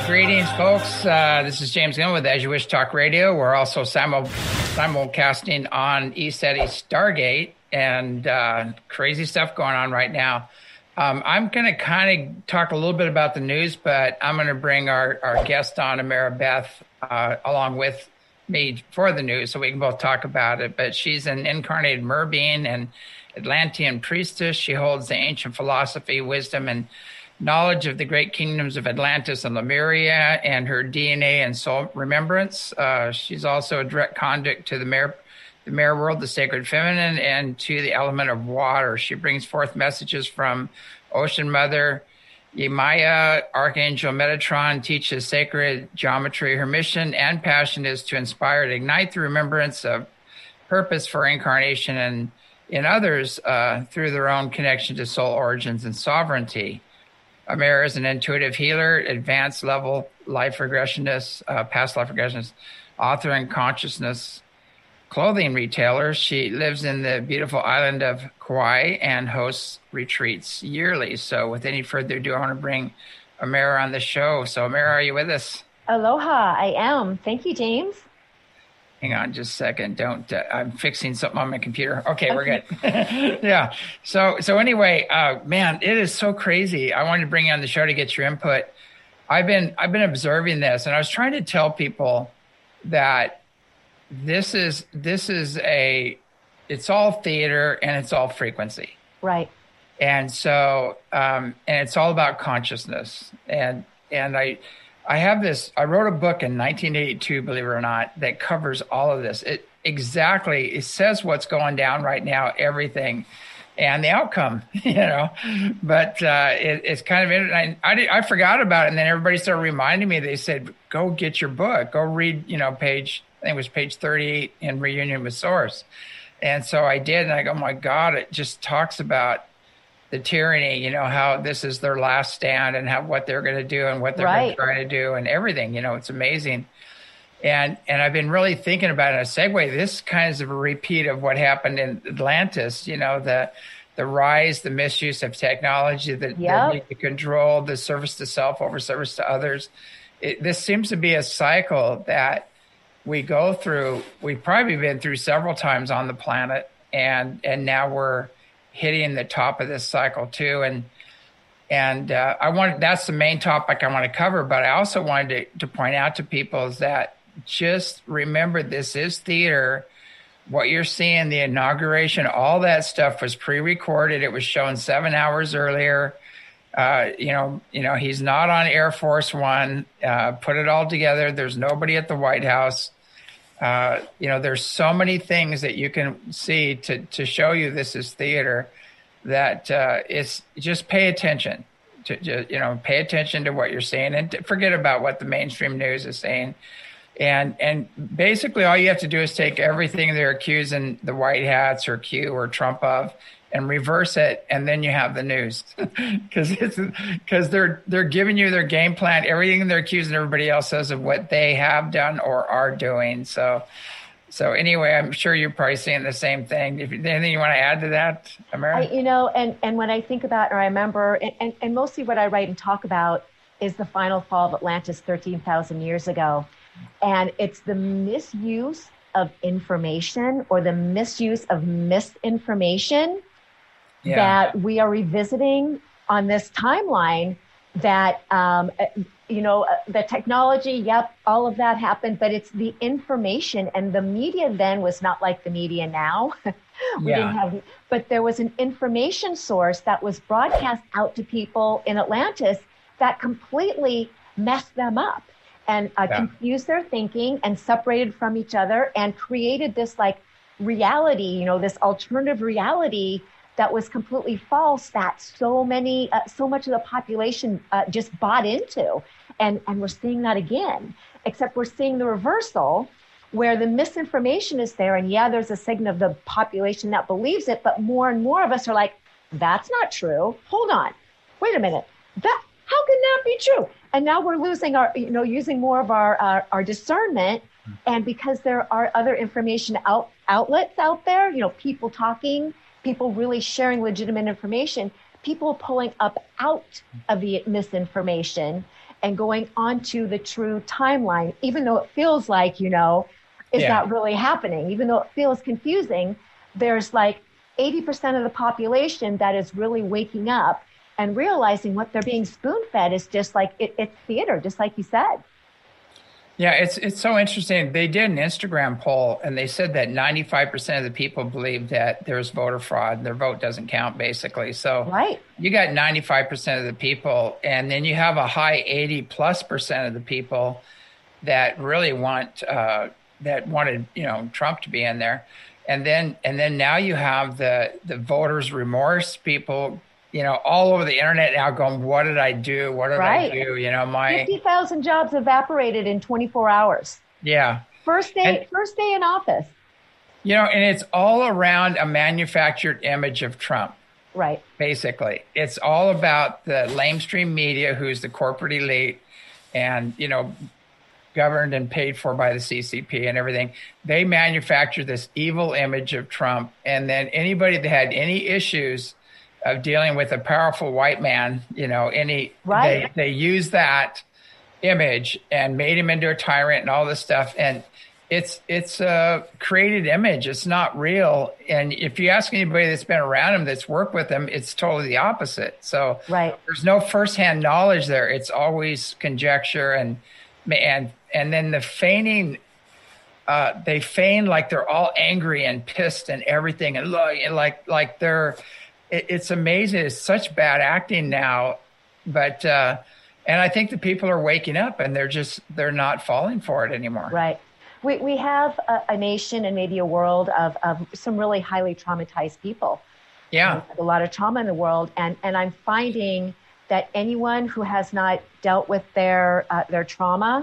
Greetings, folks. This is James Gunn with As You Wish Talk Radio. We're also simulcasting on ECETI Stargate, and crazy stuff going on right now. I'm going to kind of talk a little bit about the news, but I'm going to bring our guest on, Amara Beth, along with me for the news, so we can both talk about it. But she's an incarnated merbeing and Atlantean priestess. She holds the ancient philosophy, wisdom, and knowledge of the great kingdoms of Atlantis and Lemuria, and her DNA and soul remembrance. She's also a direct conduit to the mare world, the sacred feminine, and to the element of water. She brings forth messages from Ocean Mother Yemaya. Archangel Metatron teaches sacred geometry. Her mission and passion is to inspire and ignite the remembrance of purpose for incarnation and in others through their own connection to soul origins and sovereignty. Amara is an intuitive healer, advanced level life regressionist, past life regressionist, author and consciousness clothing retailer. She lives in the beautiful island of Kauai and hosts retreats yearly. So with any further ado, I want to bring Amara on the show. So Amara, are you with us? Aloha, I am. Thank you, James. Hang on just a second. Don't, I'm fixing something on my computer. Okay, we're good. Yeah. So anyway, man, it is so crazy. I wanted to bring you on the show to get your input. I've been observing this, and I was trying to tell people that this is it's all theater and it's all frequency. Right. And so, and it's all about consciousness. And I have this, I wrote a book in 1982, believe it or not, that covers all of this. It says what's going down right now, everything, and the outcome, but it's kind of interesting. I forgot about it. And then everybody started reminding me. They said, go get your book, go read, page 38 in Reunion with Source. And so I did. And I go, oh my God, it just talks about the tyranny, how this is their last stand and what they're going to do and what they're going to try to do and everything. It's amazing. And I've been really thinking about it in a segue. This kind of a repeat of what happened in Atlantis, the rise, the misuse of technology, the need to control, the service to self over service to others. This seems to be a cycle that we go through. We've probably been through several times on the planet, and now we're hitting the top of this cycle too. And that's the main topic I want to cover, but I also wanted to point out to people is that just remember, this is theater. What you're seeing, the inauguration, all that stuff was pre-recorded. It was shown 7 hours earlier. He's not on Air Force One, put it all together. There's nobody at the White House. There's so many things that you can see to show you this is theater, that it's just pay attention pay attention to what you're saying and forget about what the mainstream news is saying. And basically all you have to do is take everything they're accusing the White Hats or Q or Trump of and reverse it, and then you have the news, because they're giving you their game plan, everything they're accusing everybody else of what they have done or are doing. So anyway, I'm sure you're probably seeing the same thing. Anything you want to add to that, Amara? And when I think about, or I remember, and mostly what I write and talk about is the final fall of Atlantis 13,000 years ago, and it's the misuse of information or the misuse of misinformation that we are revisiting on this timeline. That the technology, all of that happened, but it's the information, and the media then was not like the media now. Didn't have, but there was an information source that was broadcast out to people in Atlantis that completely messed them up and confused their thinking and separated from each other and created this reality, this alternative reality that was completely false, that so much of the population just bought into. And we're seeing that again, except we're seeing the reversal where the misinformation is there. And there's a segment of the population that believes it, but more and more of us are like, that's not true. Hold on. Wait a minute. How can that be true? And now we're losing using more of our discernment. And because there are other information outlets out there, people talking, people really sharing legitimate information, people pulling up out of the misinformation and going onto the true timeline, even though it feels like, is that really happening? Even though it feels confusing, there's like 80% of the population that is really waking up and realizing what they're being spoon-fed is just like, it's theater, just like you said. Yeah, it's so interesting. They did an Instagram poll, and they said that 95% of the people believe that there's voter fraud. Their vote doesn't count, basically. So right. You got 95% of the people, and then you have a high 80+% of the people that really wanted Trump to be in there, and then now you have the voters' remorse people. All over the internet now going, what did I do? What did I do? My 50,000 jobs evaporated in 24 hours. Yeah. First day in office. And it's all around a manufactured image of Trump. Right. Basically. It's all about the lamestream media, who's the corporate elite and, governed and paid for by the CCP and everything. They manufacture this evil image of Trump. And then anybody that had any issues of dealing with a powerful white man, they use that image and made him into a tyrant and all this stuff. And it's a created image. It's not real. And if you ask anybody that's been around him, that's worked with him, it's totally the opposite. So there's no firsthand knowledge there. It's always conjecture and then the feigning. They feign like they're all angry and pissed and everything, and like they're. It's amazing. It's such bad acting now, but and I think the people are waking up and they're not falling for it anymore. Right. We have a nation and maybe a world of some really highly traumatized people. Yeah. A lot of trauma in the world, and I'm finding that anyone who has not dealt with their trauma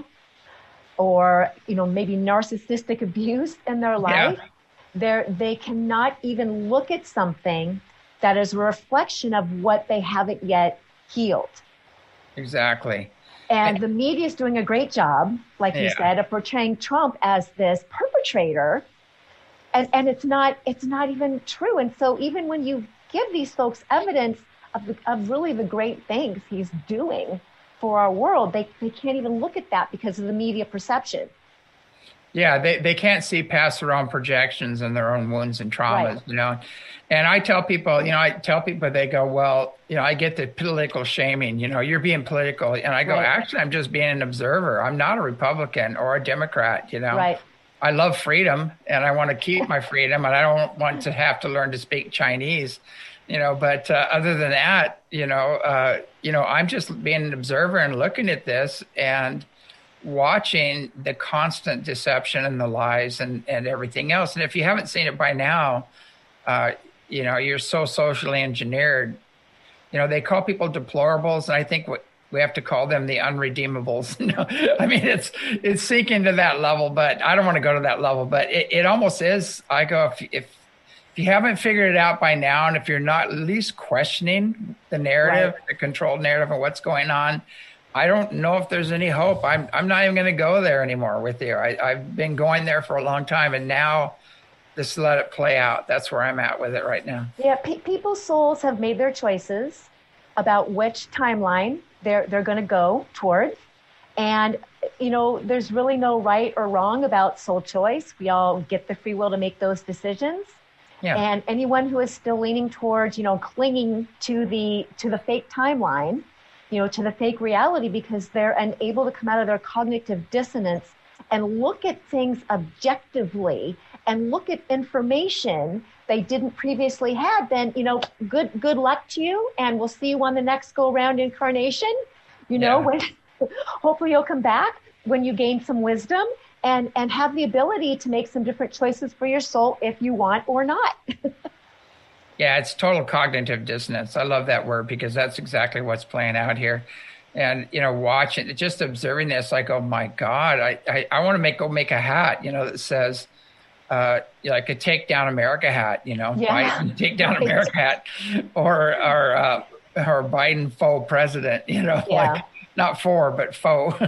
or maybe narcissistic abuse in their life, they cannot even look at something that is a reflection of what they haven't yet healed. Exactly. And the media is doing a great job, like you said, of portraying Trump as this perpetrator. And it's not even true. And so even when you give these folks evidence of really the great things he's doing for our world, they can't even look at that because of the media perception. Yeah, they can't see past their own projections and their own wounds and traumas, And I tell people, they go, well, I get the political shaming, you're being political. And I go, actually, I'm just being an observer. I'm not a Republican or a Democrat, Right. I love freedom and I want to keep my freedom and I don't want to have to learn to speak Chinese, but other than that, I'm just being an observer and looking at this and watching the constant deception and the lies and everything else. And if you haven't seen it by now, you're so socially engineered. They call people deplorables, and I think we have to call them the unredeemables. I mean, it's sinking to that level, but I don't want to go to that level. But it almost is. I go, if you haven't figured it out by now, and if you're not at least questioning the narrative, the controlled narrative of what's going on, I don't know if there's any hope. I'm not even going to go there anymore with you. I've been going there for a long time, and now just let it play out. That's where I'm at with it right now. Yeah, people's souls have made their choices about which timeline they're going to go towards. And, there's really no right or wrong about soul choice. We all get the free will to make those decisions. Yeah. And anyone who is still leaning towards, clinging to the fake timeline, to the fake reality because they're unable to come out of their cognitive dissonance and look at things objectively and look at information they didn't previously have, then, good luck to you. And we'll see you on the next go round incarnation, when hopefully you'll come back when you gain some wisdom and have the ability to make some different choices for your soul if you want or not. Yeah, it's total cognitive dissonance. I love that word because that's exactly what's playing out here. And, watching, just observing this, like, oh my God, I want to go make a hat, that says, like a Take Down America hat, Biden, Take Down America hat, or Biden faux president, like not for, but faux,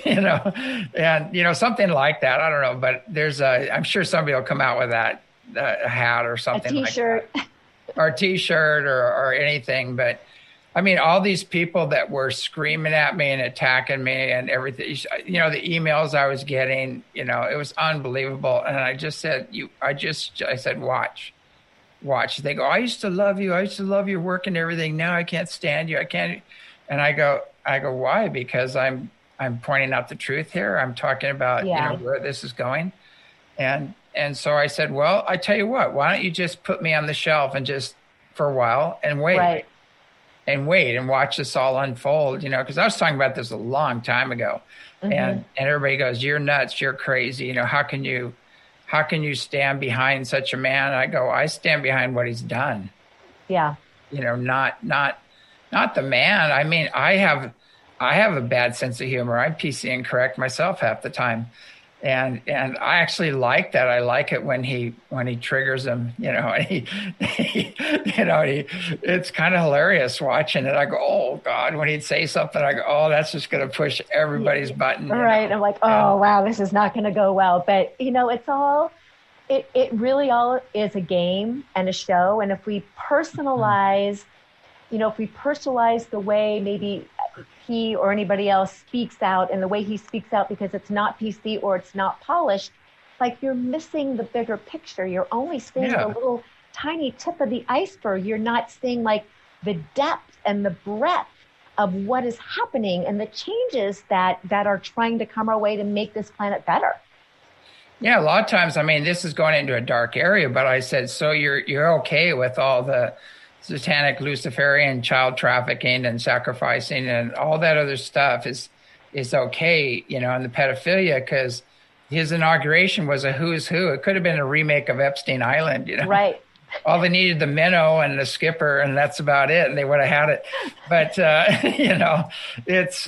and, something like that. I don't know, but I'm sure somebody will come out with that, a hat or something a T-shirt. like that. Or a T-shirt or anything. But I mean, all these people that were screaming at me and attacking me and everything, you know, the emails I was getting, you know, it was unbelievable. And I just said, I said, watch. They go, I used to love you. I used to love your work and everything. Now I can't stand you. I can't. And I go, why? Because I'm pointing out the truth here. I'm talking about, you know, where this is going. And so I said, well, I tell you what, why don't you just put me on the shelf and just for a while and wait. Right. And wait and watch this all unfold, you know, because I was talking about this a long time ago. Mm-hmm. And everybody goes, you're nuts, you're crazy. You know, how can you stand behind such a man? And I go, I stand behind what he's done. Yeah. You know, not the man. I mean, I have a bad sense of humor. I'm PC incorrect myself half the time. And I actually like that. I like it when he triggers him, you know, and he it's kind of hilarious watching it. I go, oh God, when he'd say something, I go, oh, that's just going to push everybody's button. Right. Know? I'm like, oh, wow, this is not going to go well. But, you know, it really all is a game and a show. And if we personalize, you know, if we personalize the way maybe he or anybody else speaks out and the way he speaks out because it's not PC or it's not polished, like you're missing the bigger picture. You're only seeing the little tiny tip of the iceberg. You're not seeing like the depth and the breadth of what is happening and the changes that are trying to come our way to make this planet better. Yeah, a lot of times, I mean, this is going into a dark area, but I said, so you're okay with all the satanic Luciferian child trafficking and sacrificing and all that other stuff is okay, you know, and the pedophilia, because his inauguration was a who's who. It could have been a remake of Epstein Island, you know. Right. All they needed the minnow and the skipper, and that's about it, and they would have had it. But you know, it's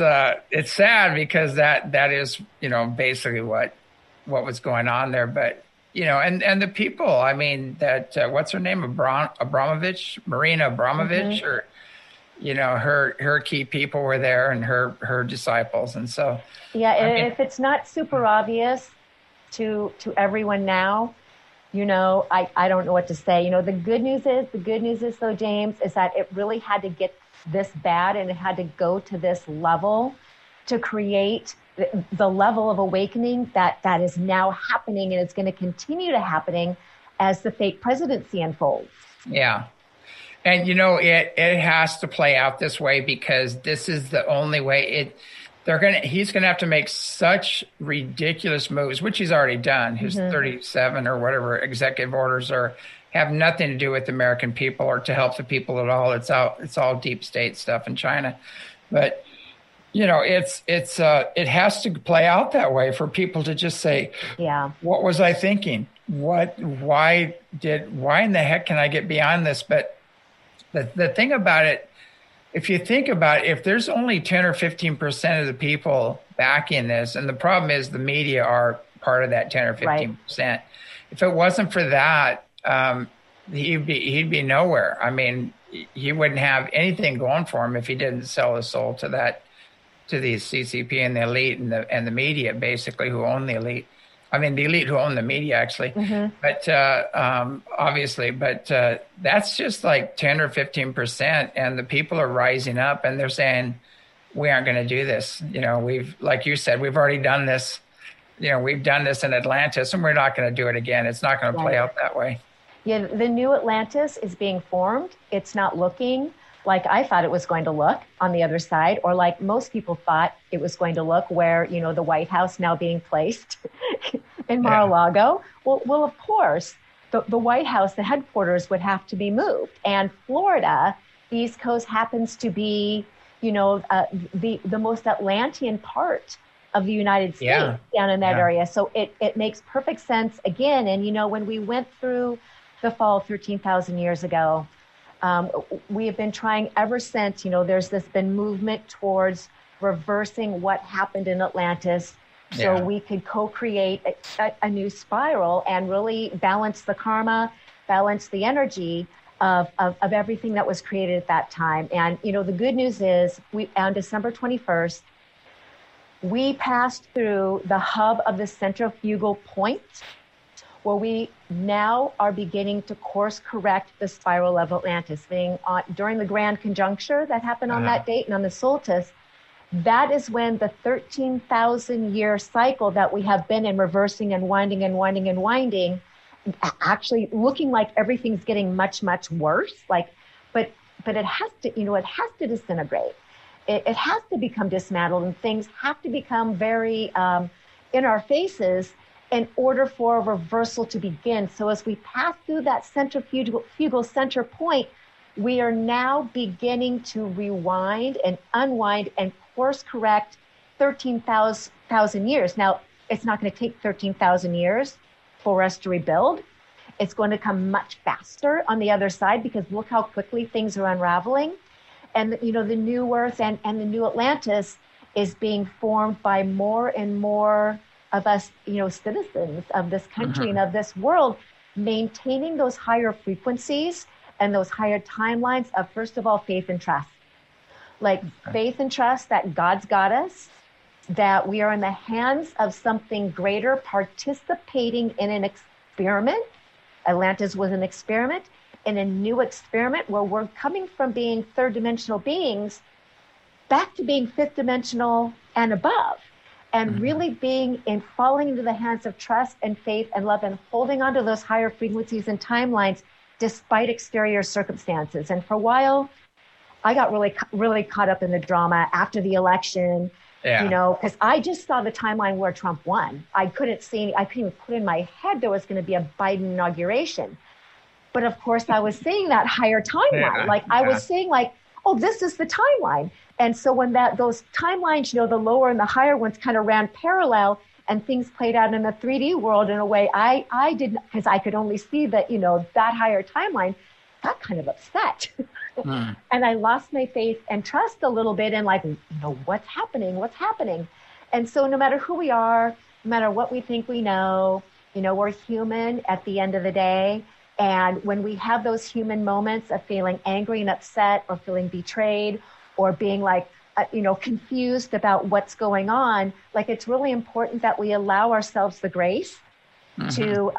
sad because that is, you know, basically what was going on there. But you know, and the people, I mean, that what's her name, Abramovich, Marina Abramovich, or you know, her key people were there and her disciples, and so yeah. I mean, if it's not super obvious to everyone now, you know, I don't know what to say. You know, the good news is though, James, is that it really had to get this bad and it had to go to this level to create the level of awakening that is now happening, and it's going to continue to happening as the fake presidency unfolds. Yeah. And, you know, it has to play out this way because this is the only way he's going to have to make such ridiculous moves, which he's already done. His 37 or whatever executive orders have nothing to do with the American people or to help the people at all. It's all deep state stuff in China. But, you know, it has to play out that way for people to just say, yeah, what was I thinking? Why in the heck can I get beyond this? But the thing about it, if you think about it, if there's only 10 or 15% of the people backing this, and the problem is the media are part of that 10 or 15%. Right. If it wasn't for that, he'd be nowhere. I mean, he wouldn't have anything going for him if he didn't sell his soul to the CCP and the elite and the media, basically, who own the elite. I mean, the elite who own the media, actually. Mm-hmm. But obviously, that's just like 10 or 15%. And the people are rising up and they're saying, we aren't going to do this. You know, like you said, we've already done this. You know, we've done this in Atlantis and we're not going to do it again. It's not going to play out that way. Yeah, the new Atlantis is being formed. It's not looking like I thought it was going to look on the other side, or like most people thought it was going to look, where, you know, the White House now being placed in Mar-a-Lago. Well, of course, the White House, the headquarters would have to be moved. And Florida, the East Coast, happens to be, you know, the most Atlantean part of the United States down in that area. So it makes perfect sense again. And, you know, when we went through the fall 13,000 years ago, we have been trying ever since, you know, there's been movement towards reversing what happened in Atlantis so we could co-create a new spiral and really balance the karma, balance the energy of everything that was created at that time. And, you know, the good news is on December 21st, we passed through the hub of the centrifugal point, where we now are beginning to course correct the spiral of Atlantis, being during the grand conjuncture that happened on that date and on the solstice. That is when the 13,000 year cycle that we have been in, reversing and winding and winding and winding, actually looking like everything's getting much, much worse. But it has to, it has to disintegrate. It has to become dismantled, and things have to become very in our faces in order for a reversal to begin. So as we pass through that centrifugal center point, we are now beginning to rewind and unwind and course correct 13,000 years. Now, it's not going to take 13,000 years for us to rebuild. It's going to come much faster on the other side, because look how quickly things are unraveling. And, the new Earth and the new Atlantis is being formed by more and more of us, citizens of this country and of this world, maintaining those higher frequencies and those higher timelines of, first of all, faith and trust. Like faith and trust that God's got us, that we are in the hands of something greater, participating in an experiment. Atlantis was an experiment, in a new experiment where we're coming from being third dimensional beings back to being fifth dimensional and above, and really being in falling into the hands of trust and faith and love, and holding on to those higher frequencies and timelines despite exterior circumstances. And for a while, I got really caught up in the drama after the election, because I just saw the timeline where Trump won. I couldn't even put in my head there was going to be a Biden inauguration. But of course, I was seeing that higher timeline. I was seeing oh, this is the timeline. And so when those timelines, the lower and the higher ones kind of ran parallel, and things played out in the 3D world in a way I didn't, because I could only see that, that higher timeline, got kind of upset. And I lost my faith and trust a little bit, and what's happening? And so no matter who we are, no matter what we think we know, we're human at the end of the day. And when we have those human moments of feeling angry and upset, or feeling betrayed, or being confused about what's going on, it's really important that we allow ourselves the grace to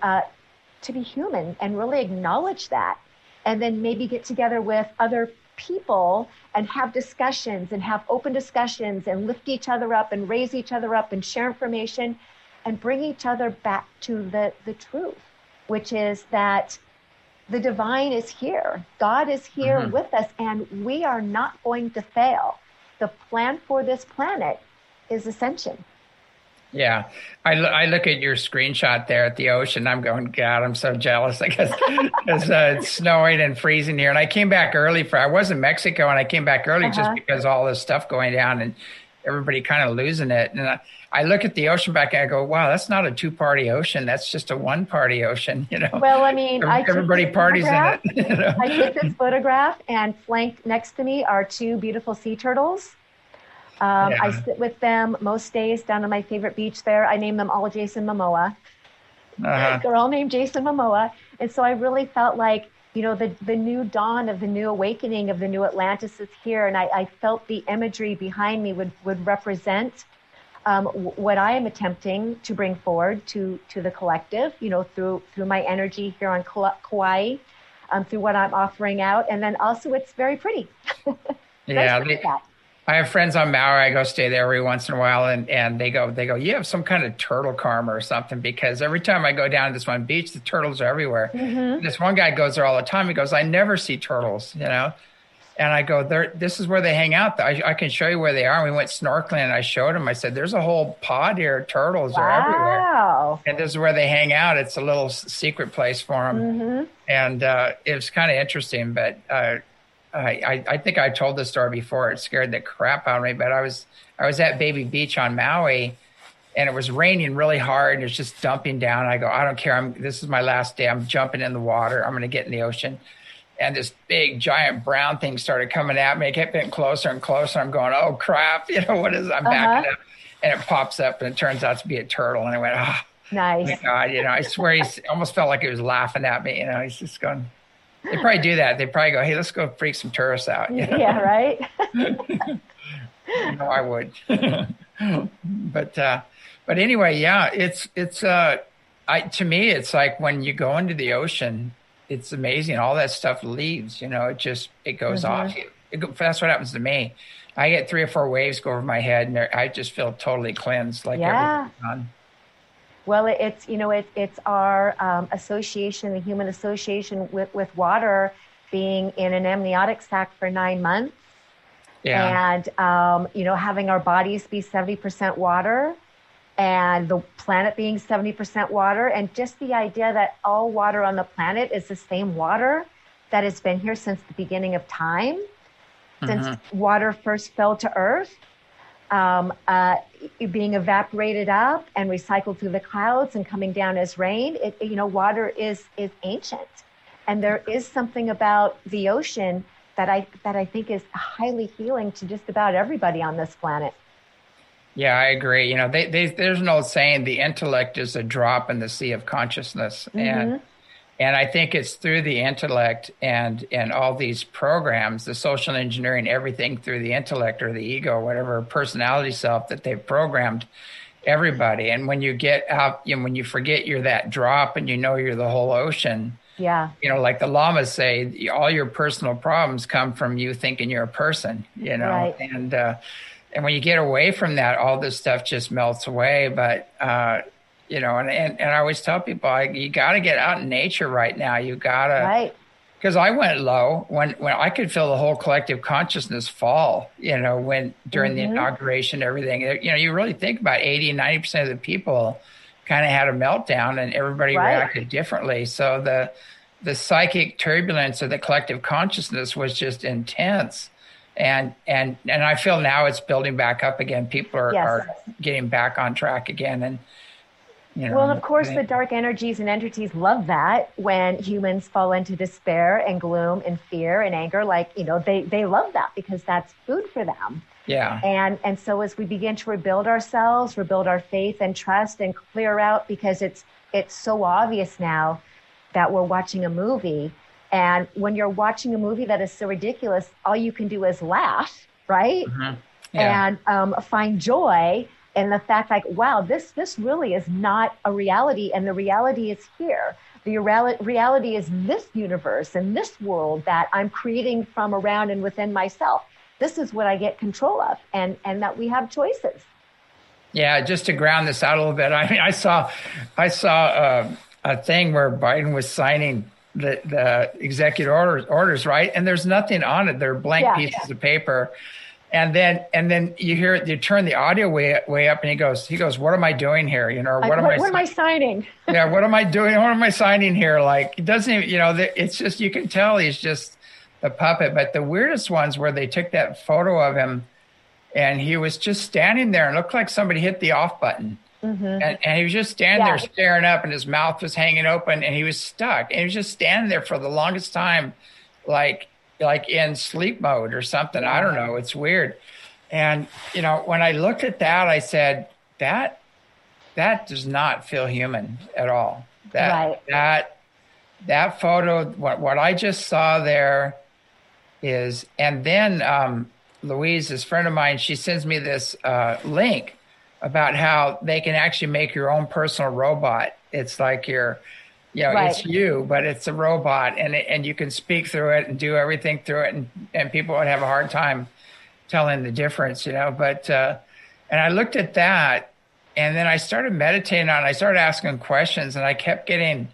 be human and really acknowledge that. And then maybe get together with other people and have discussions, and have open discussions, and lift each other up and raise each other up and share information and bring each other back to the truth, which is that the divine is here. God is here with us, and we are not going to fail. The plan for this planet is ascension. Yeah. I look at your screenshot there at the ocean. I'm going, God, I'm so jealous, I guess, because it's snowing and freezing here. And I came back early I was in Mexico, and I came back early just because of all this stuff going down and everybody kind of losing it. And I look at the ocean back and I go, wow, that's not a two-party ocean. That's just a one-party ocean, Well, I mean, everybody parties in it. I took this photograph, and flanked next to me are two beautiful sea turtles. I sit with them most days down on my favorite beach there. I name them all Jason Momoa. They're all named Jason Momoa. And so I really felt like, the new dawn of the new awakening of the new Atlantis is here. And I felt the imagery behind me would represent what I am attempting to bring forward to the collective, through my energy here on Kauai, through what I'm offering out. And then also it's very pretty. I have friends on Maui. I go stay there every once in a while, and they go, you have some kind of turtle karma or something, because every time I go down to this one beach, the turtles are everywhere. This one guy goes there all the time. He goes, I never see turtles, And I go, this is where they hang out. I can show you where they are. And we went snorkeling, and I showed him. I said, there's a whole pod here. Turtles are everywhere. And this is where they hang out. It's a little secret place for them. And it was kind of interesting, but I think I told this story before. It scared the crap out of me. But I was at Baby Beach on Maui, and it was raining really hard, and it was just dumping down. I go, I don't care. This is my last day. I'm jumping in the water. I'm going to get in the ocean. And this big, giant brown thing started coming at me. It kept getting closer and closer. I'm going, oh, crap. What is it? I'm backing up. And it pops up, and it turns out to be a turtle. And I went, oh, nice. My God. I swear he almost felt like he was laughing at me. He's just going. They probably do that. They probably go, hey, let's go freak some tourists out. Yeah, right? I would. But anyway, yeah, it's To me, it's like when you go into the ocean, it's amazing. All that stuff leaves, it goes off you. That's what happens to me. I get 3 or 4 waves go over my head, and I just feel totally cleansed, like Yeah. everything's gone. Well, it's our association, the human association with water being in an amniotic sac for 9 months, Yeah. and having our bodies be 70% water, and the planet being 70% water, and just the idea that all water on the planet is the same water that has been here since the beginning of time, since water first fell to Earth, being evaporated up and recycled through the clouds and coming down as rain. Water is ancient, and there is something about the ocean that I think is highly healing to just about everybody on this planet. Yeah, I agree. There's an old saying, the intellect is a drop in the sea of consciousness. And I think it's through the intellect and all these programs, the social engineering, everything through the intellect or the ego, whatever personality self that they've programmed everybody. And when you get out, when you forget you're that drop and you're the whole ocean, Yeah. Like the lamas say, all your personal problems come from you thinking you're a person, Right. And when you get away from that, all this stuff just melts away. But, and I always tell people, you got to get out in nature right now. You got to, Right. because I went low when I could feel the whole collective consciousness fall, when during the inauguration, everything, you really think about 80-90% of the people kind of had a meltdown, and everybody reacted differently. So the psychic turbulence of the collective consciousness was just intense. And I feel now it's building back up again. People are getting back on track again. And, well, of course, the dark energies and entities love that when humans fall into despair and gloom and fear and anger. They love that because that's food for them. Yeah. And so as we begin to rebuild ourselves, rebuild our faith and trust and clear out, because it's so obvious now that we're watching a movie. And when you're watching a movie that is so ridiculous, all you can do is laugh, right? Yeah. And find joy in the fact, wow, this really is not a reality, and the reality is here. The reality is this universe and this world that I'm creating from around and within myself. This is what I get control of, and that we have choices. Yeah, just to ground this out a little bit. I mean, I saw a thing where Biden was signing the executive orders, right? And there's nothing on it. They're blank pieces of paper. And then you turn the audio way up, and he goes, "What am I doing here? What am I signing? Yeah, what am I doing? What am I signing here?" Like, it doesn't even, it's just, you can tell he's just a puppet. But the weirdest ones where they took that photo of him, and he was just standing there and looked like somebody hit the off button. And he was just standing there staring up, and his mouth was hanging open, and he was stuck. And he was just standing there for the longest time, like in sleep mode or something. I don't know. It's weird. And, when I looked at that, I said, that does not feel human at all. That photo, what I just saw there is, and then Louise, this friend of mine, she sends me this link about how they can actually make your own personal robot. It's like it's you, but it's a robot, and you can speak through it and do everything through it, and people would have a hard time telling the difference, But and I looked at that, and then I started meditating on it. I started asking questions, and I kept getting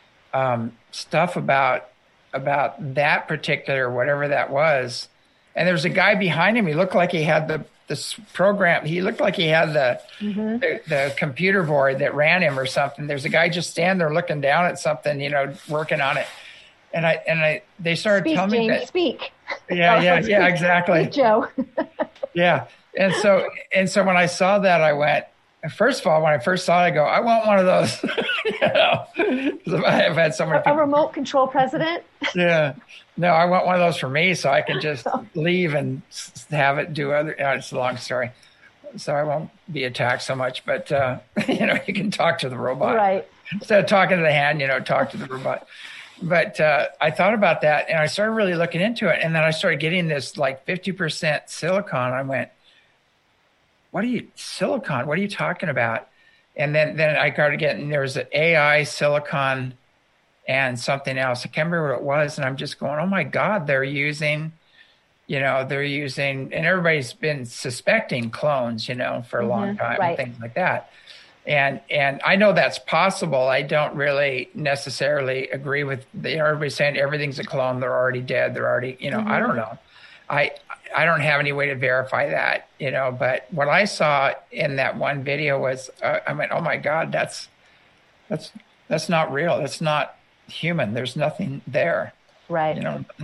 stuff about that particular whatever that was. And there was a guy behind him. He looked like he had this program. He looked like he had the computer board that ran him or something. There's a guy just standing there looking down at something, working on it. And they started telling me that. Speak. Yeah, exactly. Speak, Joe. Yeah. And so when I saw that, I went, first of all, when I first saw it, I go, I want one of those. Because I've had so many people. A remote control president? Yeah. No, I want one of those for me so I can just leave and have it do other. It's a long story. So I won't be attacked so much. But, you can talk to the robot. Right. Instead of talking to the hand, talk to the robot. But I thought about that, and I started really looking into it. And then I started getting this like 50% silicon. I went, silicon? What are you talking about? And then I started getting, there was an AI, silicon, and something else. I can't remember what it was. And I'm just going, oh my God, they're using, and everybody's been suspecting clones, for a long time and Right. things like that. And I know that's possible. I don't really necessarily agree with everybody saying everything's a clone. They're already dead. They're already, I don't know. I don't have any way to verify that, but what I saw in that one video was, I went, oh my God, that's not real. That's not human. There's nothing there. Right.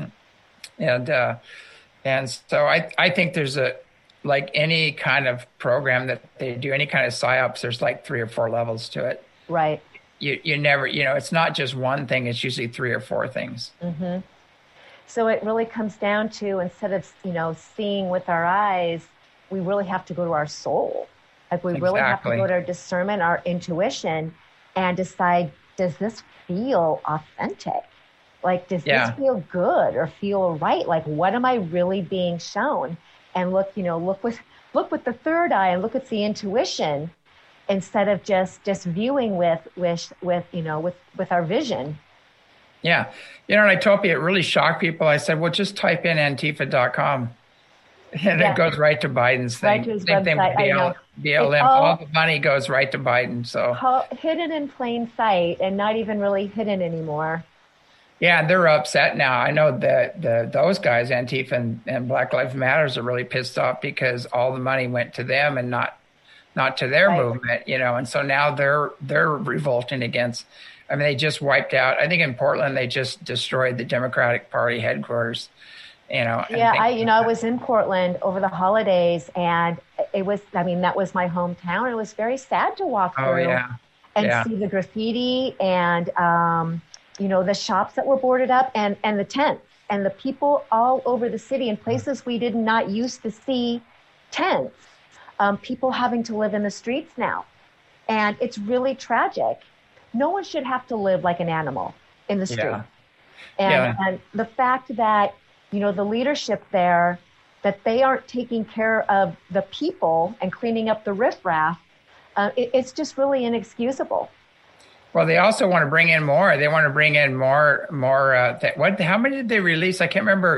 And so I think there's like any kind of program that they do, any kind of psyops, there's like 3 or 4 levels to it. Right. You never, it's not just one thing. It's usually 3 or 4 things. Mm-hmm. So it really comes down to, instead of, seeing with our eyes, we really have to go to our soul. Like we really have to go to our discernment, our intuition, and decide, does this feel authentic? Like, does this feel good or feel right? Like, what am I really being shown? And look with the third eye and look at the intuition, instead of just viewing with our vision. Yeah. In Itopia, it really shocked people. I said, well, just type in Antifa.com. And it goes right to Biden's thing. Right to his Same website. thing with BLM. All the money goes right to Biden. So hidden in plain sight and not even really hidden anymore. Yeah, and they're upset now. I know that those guys, Antifa and Black Lives Matters, are really pissed off because all the money went to them and not to their movement, And so now they're revolting against. I mean, they just wiped out. I think in Portland they just destroyed the Democratic Party headquarters. I was in Portland over the holidays, and that was my hometown. It was very sad to walk through and see the graffiti and, the shops that were boarded up and the tents and the people all over the city in places we did not used to see tents, people having to live in the streets now. And it's really tragic. No one should have to live like an animal in the street. And the fact that, the leadership there, that they aren't taking care of the people and cleaning up the riffraff, it's just really inexcusable. Well, they also want to bring in more. They want to bring in more. How many did they release? I can't remember.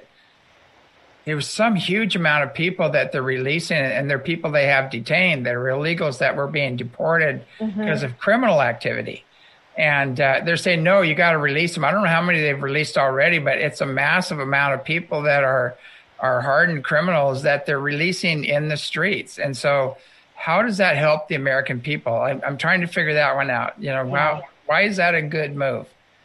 There was some huge amount of people that they're releasing, and they're people they have detained. They're illegals that were being deported because of criminal activity. And they're saying, no, you got to release them. I don't know how many they've released already, but it's a massive amount of people that are hardened criminals that they're releasing in the streets. And so how does that help the American people? I'm trying to figure that one out. Why is that a good move?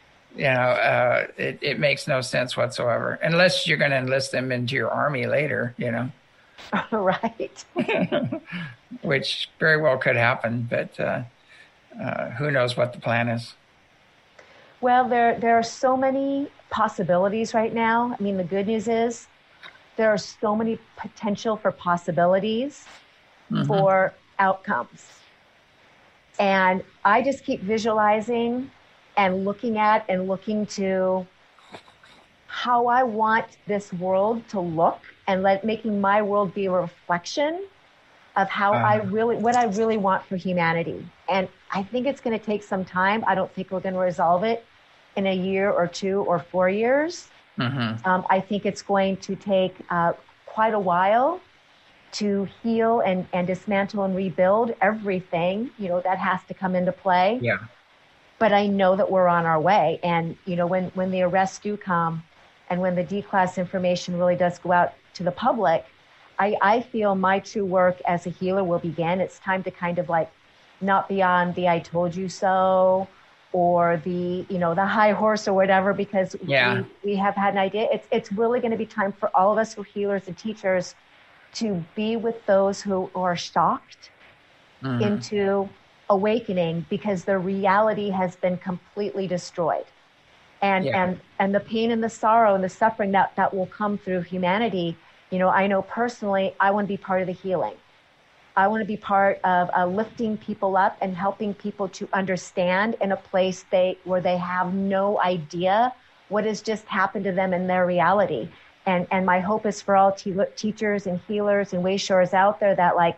It makes no sense whatsoever, unless you're going to enlist them into your army later, Right. Which very well could happen, but who knows what the plan is? Well, there are so many possibilities right now. I mean, the good news is there are so many potential for possibilities for outcomes. And I just keep visualizing and looking to how I want this world to look, and making my world be a reflection of how what I really want for humanity. And I think it's going to take some time. I don't think we're going to resolve it in a year or 2 or 4 years. I think it's going to take quite a while to heal and dismantle and rebuild everything, that has to come into play. Yeah. But I know that we're on our way. And, when the arrests do come and when the D-class information really does go out to the public, I feel my true work as a healer will begin. It's time to kind of not be on the I told you so or the high horse or whatever, because we have had an idea. It's really going to be time for all of us who are healers and teachers to be with those who are shocked into awakening, because their reality has been completely destroyed. And the pain and the sorrow and the suffering that will come through humanity, I know personally, I want to be part of the healing. I want to be part of lifting people up and helping people to understand in a place where they have no idea what has just happened to them in their reality. And my hope is for all teachers and healers and wayshowers out there that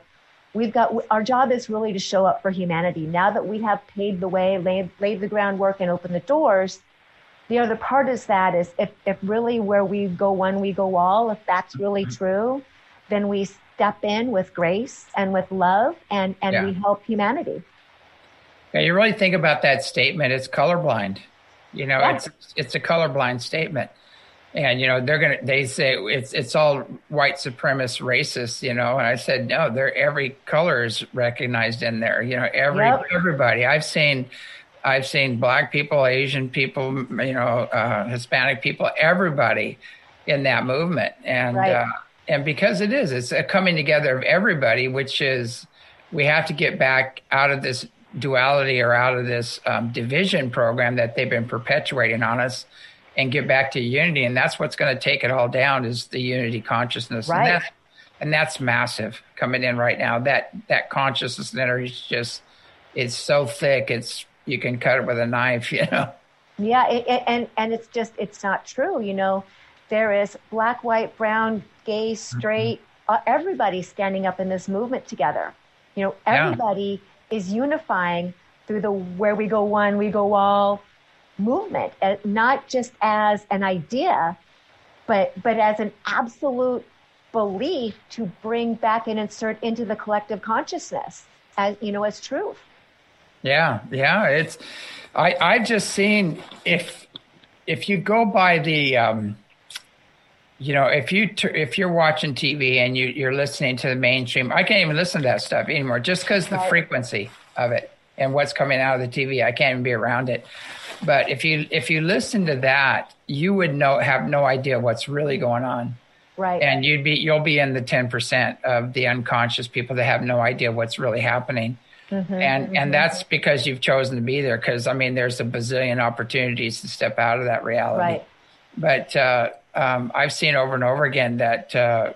our job is really to show up for humanity. Now that we have paved the way, laid the groundwork, and opened the doors, the other part is that is if really where we go one, we go all, if that's really true, then we step in with grace and with love, and we help humanity. Yeah, you really think about that statement, it's colorblind. It's a colorblind statement. And, they say it's all white supremacist racist, and I said, no, every color is recognized in there, everybody. I've seen Black people, Asian people, Hispanic people, everybody in that movement. And, and because it's a coming together of everybody, which is, we have to get back out of this duality or out of this division program that they've been perpetuating on us, and get back to unity. And that's what's going to take it all down, is the unity consciousness. Right. And that's massive coming in right now. That consciousness and energy it's so thick. You can cut it with a knife, Yeah. And it's not true. There is Black, white, brown, gay, straight, everybody standing up in this movement together. Everybody is unifying through the where we go one, we go all movement, not just as an idea, but as an absolute belief to bring back and insert into the collective consciousness as truth. Yeah. It's I've just seen if you go by the if you're watching TV and you're listening to the mainstream, I can't even listen to that stuff anymore, just because the frequency of it and what's coming out of the TV, I can't even be around it. But if you listen to that, you would have no idea what's really going on. Right. And you'll be in the 10% of the unconscious people that have no idea what's really happening. Mm-hmm, and that's because you've chosen to be there, because there's a bazillion opportunities to step out of that reality. Right. But I've seen over and over again that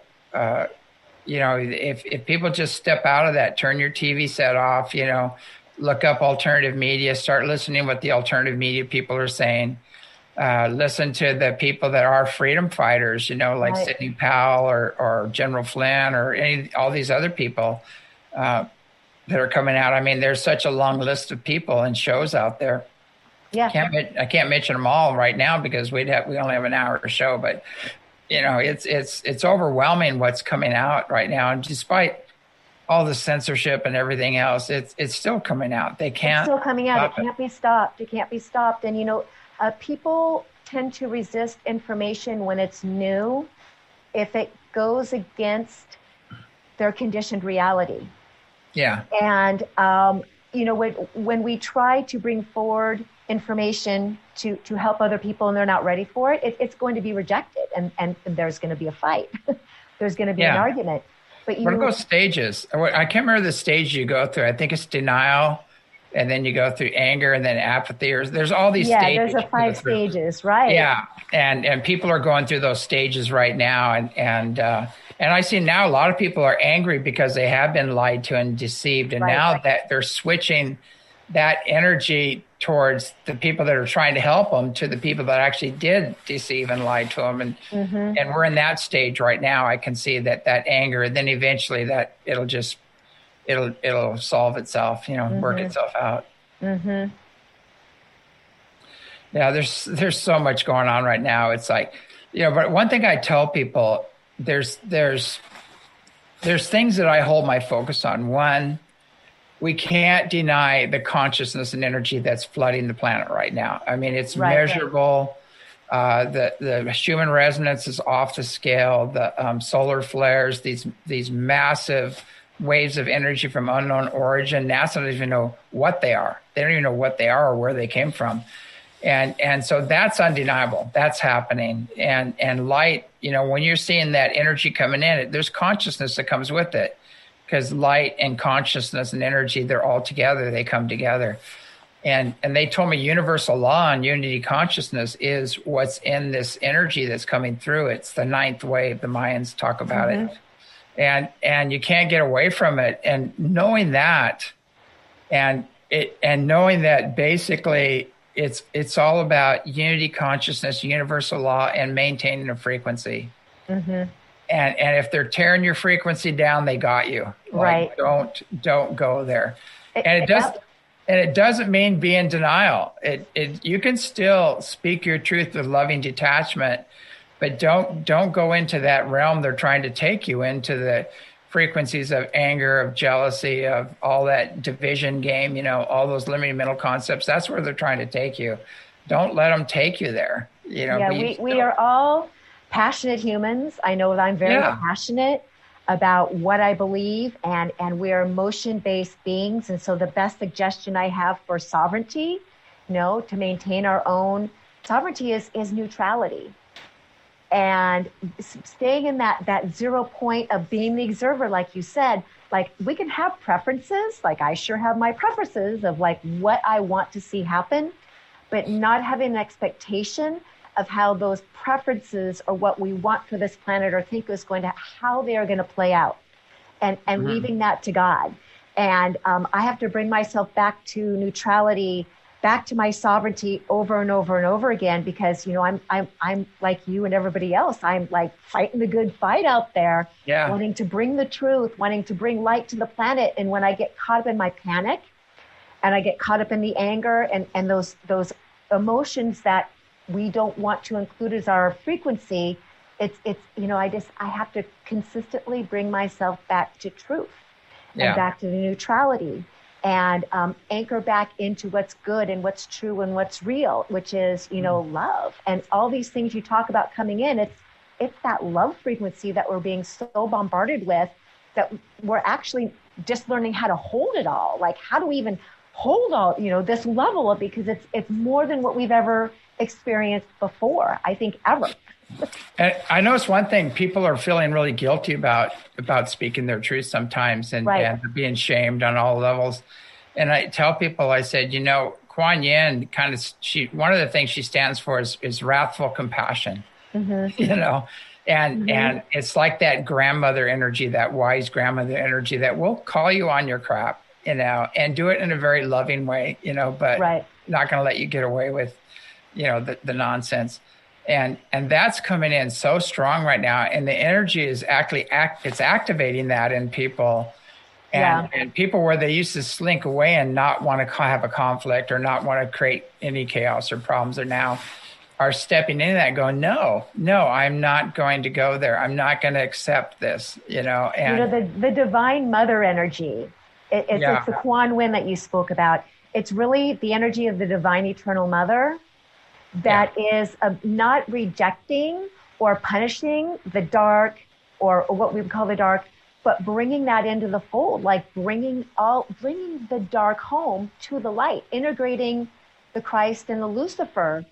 if people just step out of that, turn your TV set off, look up alternative media, start listening what the alternative media people are saying. Listen to the people that are freedom fighters, like Sidney Powell or General Flynn or all these other people that are coming out. I mean, there's such a long list of people and shows out there. Yeah, I can't mention them all right now because we only have an hour to show. But it's overwhelming what's coming out right now, and despite all the censorship and everything else, it's still coming out. It's still coming out. It can't be stopped. It can't be stopped. And people tend to resist information when it's new, if it goes against their conditioned reality. Yeah. And when we try to bring forward information to help other people and they're not ready for it, it's going to be rejected, and there's going to be a fight. There's going to be an argument. But what are those stages? I can't remember the stage you go through. I think it's denial, and then you go through anger, and then apathy. There's all these stages. Yeah, there's 5 stages, right? Yeah, and people are going through those stages right now, and I see now a lot of people are angry because they have been lied to and deceived, and now that they're switching that energy towards the people that are trying to help them to the people that actually did deceive and lie to them. And and we're in that stage right now. I can see that anger, and then eventually that it'll solve itself, work itself out. Mm-hmm. Yeah, there's so much going on right now. It's like, but one thing I tell people, there's things that I hold my focus on. One, we can't deny the consciousness and energy that's flooding the planet right now. I mean, it's measurable. The Schumann resonance is off the scale. The solar flares, these massive waves of energy from unknown origin. NASA doesn't even know what they are. They don't even know what they are or where they came from. And so that's undeniable. That's happening. And light, when you're seeing that energy coming in, there's consciousness that comes with it. Because light and consciousness and energy, they're all together. They come together. And they told me universal law and unity consciousness is what's in this energy that's coming through. It's the 9th wave. The Mayans talk about it. And you can't get away from it. And knowing that, and knowing that basically it's all about unity consciousness, universal law, and maintaining a frequency. Mm-hmm. and if they're tearing your frequency down, they got you. Right. Don't go there. And it doesn't mean be in denial. You can still speak your truth with loving detachment, but don't go into that realm they're trying to take you into, the frequencies of anger, of jealousy, of all that division game, all those limiting mental concepts. That's where they're trying to take you. Don't let them take you there. We are all passionate humans. I know that I'm very passionate about what I believe, and we are emotion-based beings. And so the best suggestion I have for sovereignty, to maintain our own sovereignty is neutrality. And staying in that 0 point of being the observer, like you said, like we can have preferences, like I sure have my preferences of like what I want to see happen, but not having an expectation of how those preferences or what we want for this planet or think is how they are going to play out, and leaving that to God. And I have to bring myself back to neutrality, back to my sovereignty over and over and over again, because, I'm like you and everybody else. I'm like fighting the good fight out there, wanting to bring the truth, wanting to bring light to the planet. And when I get caught up in my panic and I get caught up in the anger and those emotions that we don't want to include as our frequency, it's I have to consistently bring myself back to truth and back to the neutrality, and anchor back into what's good and what's true and what's real, which is, love. And all these things you talk about coming in, it's that love frequency that we're being so bombarded with, that we're actually just learning how to hold it all. Like, how do we even hold all, this level of, because it's more than what we've ever experienced before, I think, ever. And I notice one thing: people are feeling really guilty about speaking their truth sometimes, and being shamed on all levels. And I tell people, I said, Kuan Yin one of the things she stands for is wrathful compassion. And it's like that grandmother energy, that wise grandmother energy that will call you on your crap, and do it in a very loving way, but not going to let you get away with the nonsense. And that's coming in so strong right now. And the energy is actually it's activating that in people. And people where they used to slink away and not want to have a conflict or not want to create any chaos or problems, are stepping into that, going, no, I'm not going to go there. I'm not going to accept this, And the divine mother energy, it's the Kuan Yin that you spoke about. It's really the energy of the divine eternal mother that is not rejecting or punishing the dark, or what we would call the dark, but bringing that into the fold, like bringing the dark home to the light, integrating the Christ and the Lucifer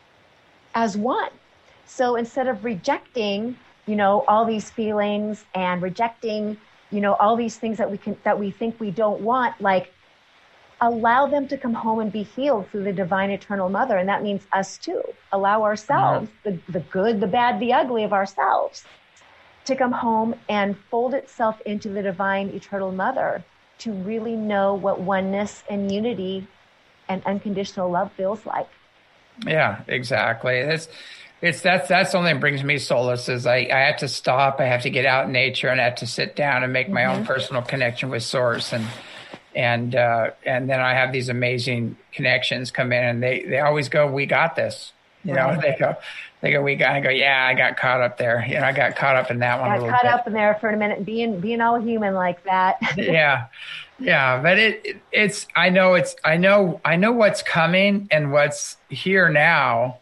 as one. So instead of rejecting, all these feelings and rejecting, all these things that we think we don't want, like, allow them to come home and be healed through the divine eternal mother. And that means us too. Allow ourselves, the good, the bad, the ugly of ourselves, to come home and fold itself into the divine eternal mother, to really know what oneness and unity and unconditional love feels like. Yeah, exactly. That's the only thing that brings me solace, is I have to stop. I have to get out in nature, and I have to sit down and make my own personal connection with Source. And then I have these amazing connections come in, and they always go, "We got this." They go, "We got." I go, "Yeah, I got caught up there. I got caught up in that one." Got caught up in there for a minute, being all human like that. Yeah. But I know what's coming and what's here now,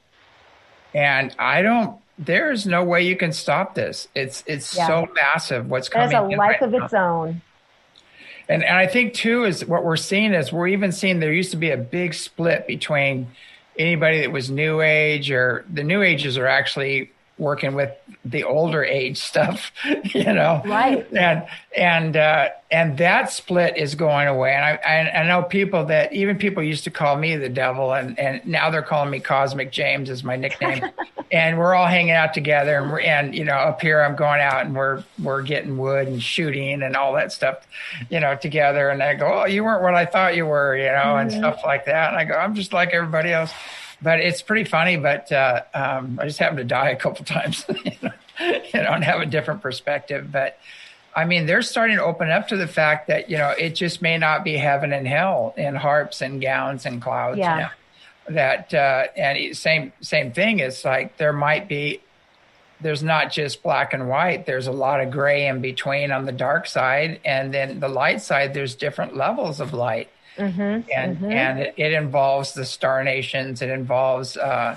and there's no way you can stop this. It's so massive what's coming. It has a life of its own. And I think, too, is what we're seeing is we're even seeing there used to be a big split between anybody that was New Age, or the New Agers are actually working with the older age stuff, Right. And that split is going away. And I know people used to call me the devil, and now they're calling me Cosmic James is my nickname. And we're all hanging out together, and up here I'm going out and we're getting wood and shooting and all that stuff, together. And I go, "Oh, you weren't what I thought you were," and stuff like that. And I go, "I'm just like everybody else." But it's pretty funny. But I just happened to die a couple times. and have a different perspective. But I mean, they're starting to open up to the fact that, it just may not be heaven and hell in harps and gowns and clouds. Yeah. That, and same thing. It's like there's not just black and white. There's a lot of gray in between on the dark side. And then the light side, there's different levels of light. And it involves the star nations. It involves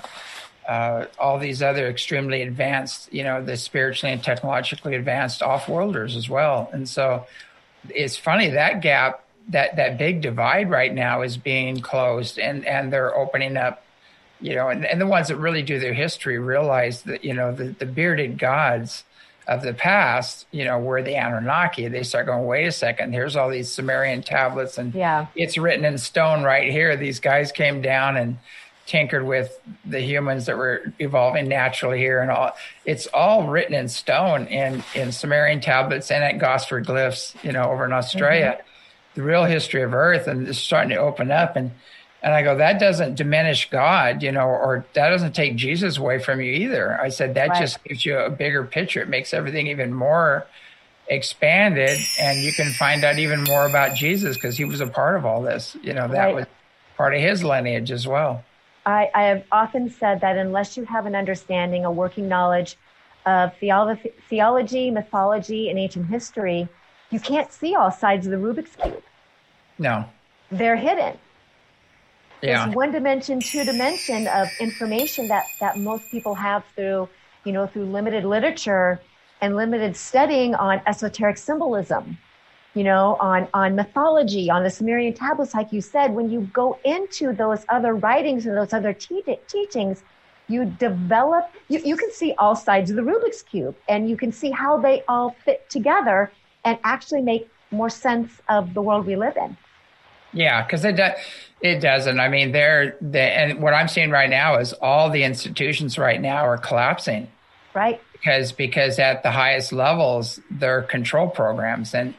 all these other extremely advanced, the spiritually and technologically advanced off-worlders as well. And so it's funny, that gap, that big divide right now is being closed, and they're opening up, and the ones that really do their history realize that, the bearded gods of the past, were the Anunnaki. They start going, wait a second, here's all these Sumerian tablets, and it's written in stone right here. These guys came down and tinkered with the humans that were evolving naturally here, and it's all written in stone in Sumerian tablets and at Gosford glyphs, over in Australia, the real history of Earth, and it's starting to open up. And I go, that doesn't diminish God, or that doesn't take Jesus away from you either. I said, that just gives you a bigger picture. It makes everything even more expanded, and you can find out even more about Jesus because he was a part of all this. That was part of his lineage as well. I have often said that unless you have an understanding, a working knowledge of theology, mythology, and ancient history, you can't see all sides of the Rubik's Cube. No. They're hidden. Yeah. There's one dimension, two dimension of information that most people have through limited literature and limited studying on esoteric symbolism, on mythology, on the Sumerian tablets, like you said. When you go into those other writings and those other teachings, you develop, you can see all sides of the Rubik's Cube, and you can see how they all fit together and actually make more sense of the world we live in. Yeah, because it doesn't. I mean, and what I'm seeing right now is all the institutions right now are collapsing. Right. Because at the highest levels, they're control programs, and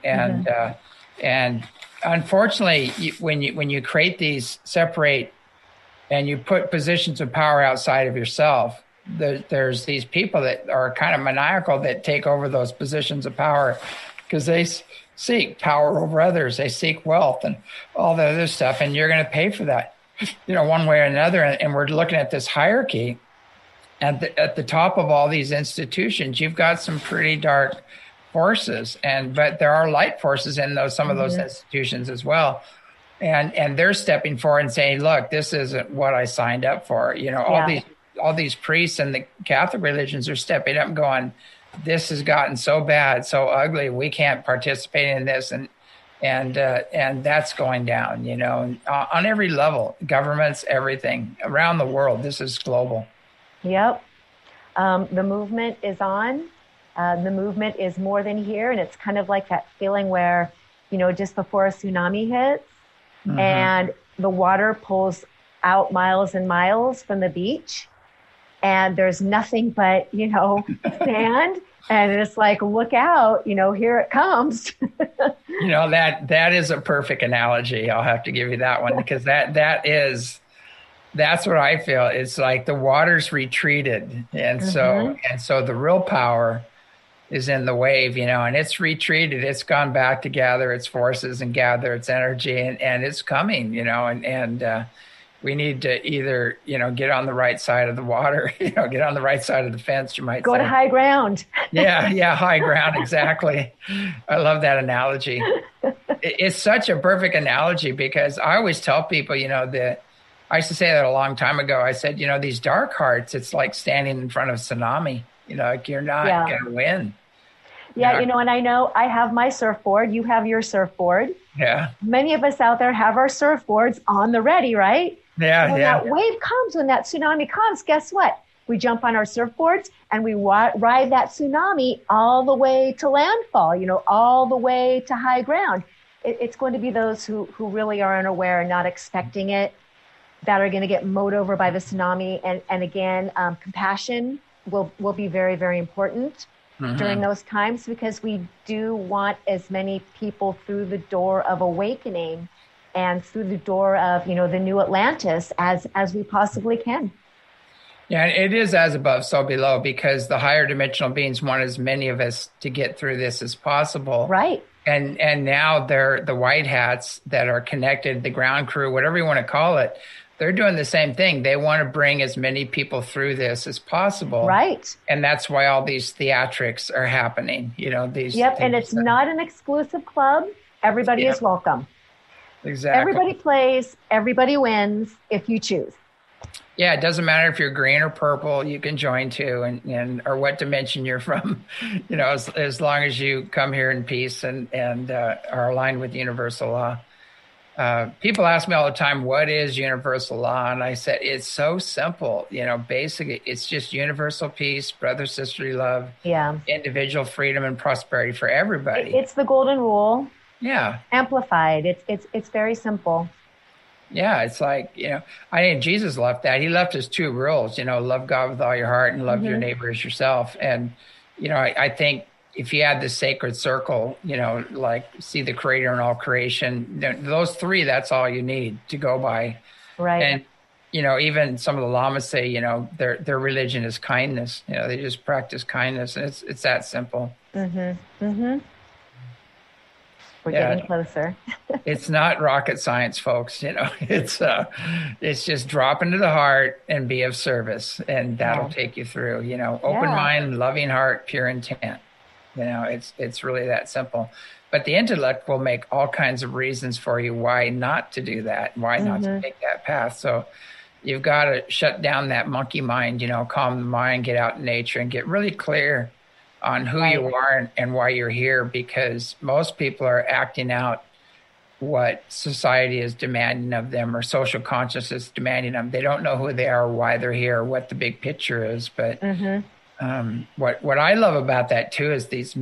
unfortunately, when you create these separate, and you put positions of power outside of yourself, there's these people that are kind of maniacal that take over those positions of power because they seek power over others. They seek wealth and all the other stuff, and you're going to pay for that, one way or another. And we're looking at this hierarchy. At the top of all these institutions, you've got some pretty dark forces, but there are light forces in some of those institutions as well. And they're stepping forward and saying, look, this isn't what I signed up for. All these priests and the Catholic religions are stepping up and going, this has gotten so bad, so ugly, we can't participate in this. And that's going down, on every level, governments, everything around the world. This is global. Yep. The movement is on. The movement is more than here. And it's kind of like that feeling where, just before a tsunami hits and the water pulls out miles and miles from the beach, and there's nothing but, sand. And it's like, look out, here it comes. That is a perfect analogy. I'll have to give you that one, because that's what I feel. It's like the water's retreated. And so the real power is in the wave, and it's retreated. It's gone back to gather its forces and gather its energy, and it's coming, and we need to either, get on the right side of the water, get on the right side of the fence, you might go say. to high ground. Yeah, high ground, exactly. I love that analogy. It's such a perfect analogy, because I always tell people, I used to say that a long time ago. I said, these dark hearts, it's like standing in front of a tsunami. Like you're not going to win. Yeah, and I know I have my surfboard. You have your surfboard. Yeah. Many of us out there have our surfboards on the ready, right? Yeah, when that wave comes, when that tsunami comes, guess what? We jump on our surfboards and we ride that tsunami all the way to landfall, all the way to high ground. It's going to be those who really are unaware and not expecting it that are going to get mowed over by the tsunami. And again, compassion will be very, very important during those times, because we do want as many people through the door of awakening and through the door of, the new Atlantis as we possibly can. Yeah, it is as above, so below, because the higher dimensional beings want as many of us to get through this as possible. Right. And now they're the white hats that are connected, the ground crew, whatever you want to call it. They're doing the same thing. They want to bring as many people through this as possible. Right. And that's why all these theatrics are happening. These. Yep. And it's not an exclusive club. Everybody is welcome. Exactly. Everybody plays. Everybody wins if you choose. Yeah, it doesn't matter if you're green or purple, you can join too, and or what dimension you're from, as long as you come here in peace and are aligned with universal law. People ask me all the time, what is universal law? And I said, it's so simple. Basically, it's just universal peace, brother, sisterly love, individual freedom and prosperity for everybody. It's the golden rule. Yeah. Amplified. It's very simple. Yeah, it's like, I think Jesus left that. He left us two rules, love God with all your heart and love your neighbor as yourself. And, I think if you add the sacred circle, like see the creator in all creation, those three, that's all you need to go by. Right. And, even some of the lamas say, their religion is kindness. They just practice kindness. And it's that simple. Mm-hmm. Mm-hmm. We're getting closer. It's not rocket science, folks. It's just drop into the heart and be of service, and that'll take you through. Open mind, loving heart, pure intent. It's really that simple. But the intellect will make all kinds of reasons for you why not to do that, why not to take that path. So you've got to shut down that monkey mind. Calm the mind, get out in nature, and get really clear on who you are and why you're here, because most people are acting out what society is demanding of them or social consciousness is demanding of them. They don't know who they are, why they're here, what the big picture is. But what I love about that too is these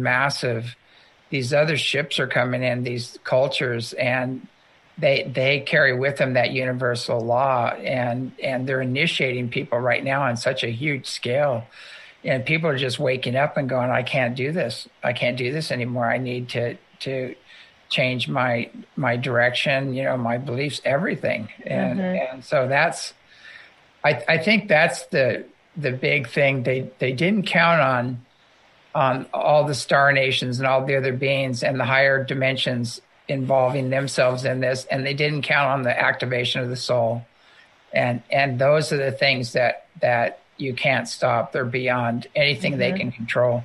other ships are coming in, these cultures, and they carry with them that universal law, and they're initiating people right now on such a huge scale. And people are just waking up and going, I can't do this. I can't do this anymore. I need to change my direction, my beliefs, everything. And so I think that's the big thing. They didn't count on all the star nations and all the other beings and the higher dimensions involving themselves in this. And they didn't count on the activation of the soul. And those are the things that you can't stop. They're beyond anything they can control.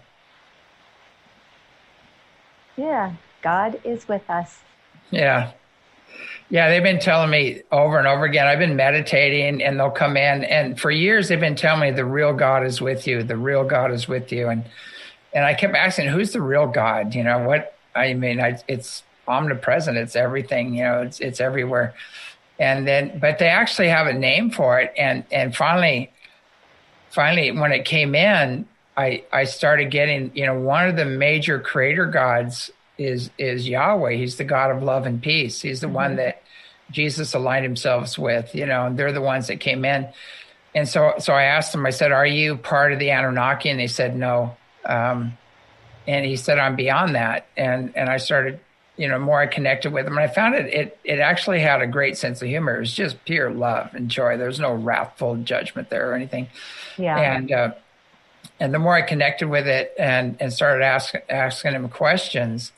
Yeah, God is with us. Yeah, they've been telling me over and over again. I've been meditating, and they'll come in, and for years they've been telling me the real God is with you. The real God is with you, and I kept asking, who's the real God? What I mean, it's omnipresent. It's everything. It's everywhere. And then, but they actually have a name for it, and finally, when it came in, I started getting, one of the major creator gods is Yahweh. He's the God of love and peace. He's the one that Jesus aligned himself with, and they're the ones that came in. And so I asked them, I said, are you part of the Anunnaki? And they said, no. And he said, I'm beyond that. And I started, more I connected with him. And I found it actually had a great sense of humor. It was just pure love and joy. There's no wrathful judgment there or anything. Yeah. And the more I connected with it and started asking him questions,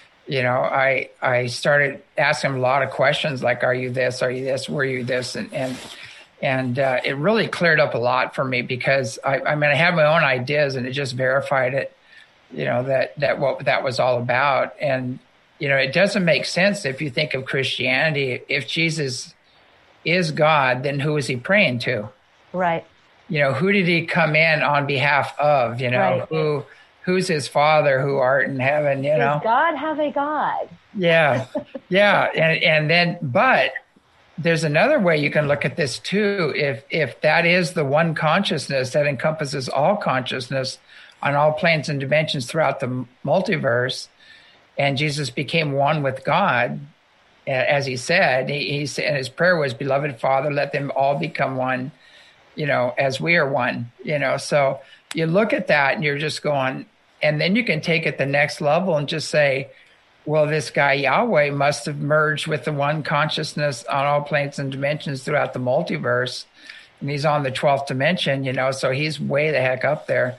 I started asking him a lot of questions like, are you this? Are you this? Were you this? And it really cleared up a lot for me, because I had my own ideas, and it just verified it, that what that was all about. And, it doesn't make sense if you think of Christianity. If Jesus is God, then who is he praying to? Right. Who did he come in on behalf of? Right. Who's his Father who art in heaven? Does God have a God? Yeah, yeah, and then, but there's another way you can look at this too. If that is the one consciousness that encompasses all consciousness on all planes and dimensions throughout the multiverse, and Jesus became one with God, as he said, he said, and his prayer was, "Beloved Father, let them all become one, as we are one." So you look at that and you're just going, and then you can take it the next level and just say, well, this guy Yahweh must have merged with the one consciousness on all planes and dimensions throughout the multiverse. and he's on the 12th dimension, so he's way the heck up there.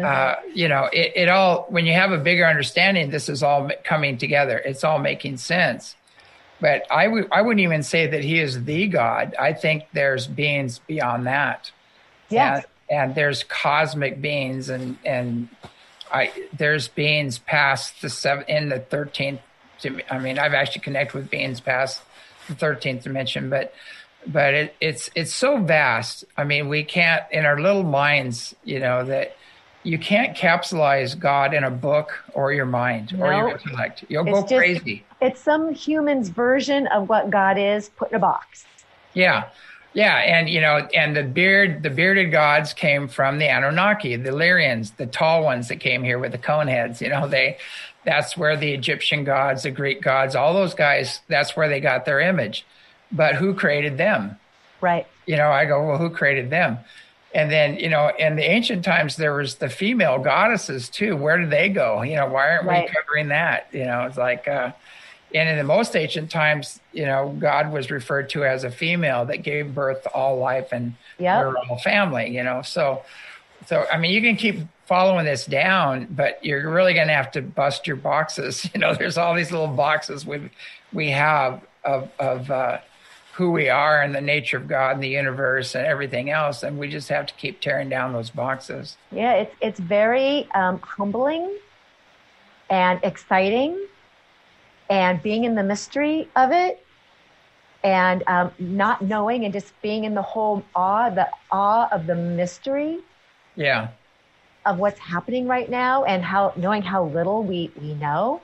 It all, when you have a bigger understanding, this is all coming together. It's all making sense. But I wouldn't even say that he is the God. I think there's beings beyond that. Yes. And there's cosmic beings, and there's beings past in the 13th. I mean, I've actually connected with beings past the 13th dimension, but it's so vast. I mean, we can't, in our little minds, that you can't capsulize God in a book or your mind or your intellect. You'll go crazy. It's some human's version of what God is put in a box. Yeah. And, and the bearded gods came from the Anunnaki, the Lyrians, the tall ones that came here with the cone heads. That's where the Egyptian gods, the Greek gods, all those guys, that's where they got their image. But who created them? Right. I go, well, who created them? And then, in the ancient times, there was the female goddesses too. Where did they go? Why aren't we covering that? It's like, and in the most ancient times, God was referred to as a female that gave birth to all life, and we're all family, So, I mean, you can keep following this down, but you're really going to have to bust your boxes. There's all these little boxes we have of who we are and the nature of God and the universe and everything else, and we just have to keep tearing down those boxes. Yeah, it's very humbling and exciting, and being in the mystery of it, and not knowing, and just being in the whole awe of the mystery. Yeah. Of what's happening right now, and knowing how little we know.